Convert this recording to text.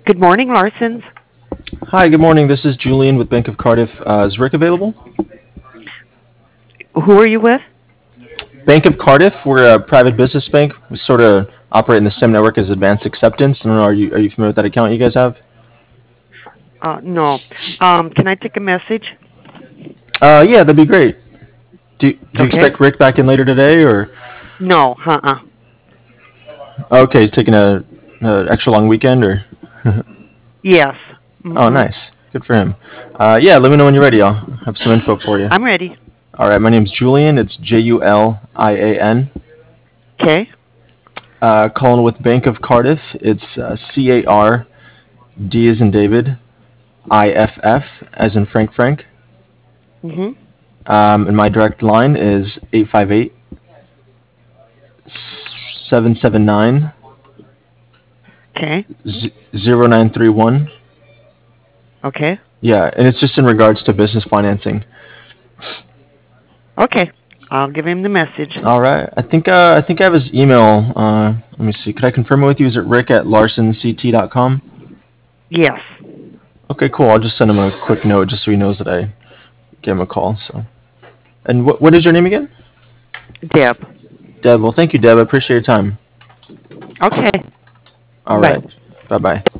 Good morning, Larsons. Hi, good morning. This is Julian with Bank of Cardiff. Is Rick available? Who are you with? Bank of Cardiff, we're a private business bank. We sort of operate in the same network as Advanced Acceptance. I don't know, are you familiar with that account you guys have? No. Can I take a message? Yeah, that'd be great. Do you Okay. expect Rick back in later today, or No. okay, he's taking a extra long weekend, or Yes. oh, Mhm. nice, good for him. Yeah, let me know when you're ready. I'll have some info for you. I'm ready. All right, my name's Julian. It's Julian. Okay. Calling with Bank of Cardiff. It's CARD as in David, IFF as in Frank. Mhm. And my direct line is 858-779-0931. Okay. 0931. Okay. Yeah, and it's just in regards to business financing. Okay. I'll give him the message. All right. I think I have his email. Let me see. Could I confirm it with you? Is it rick@larsonct.com? Yes. Okay, cool. I'll just send him a quick note just so he knows that I gave him a call. So, and what is your name again? Deb. Deb. Well, thank you, Deb. I appreciate your time. Okay. All Bye. right. Bye bye.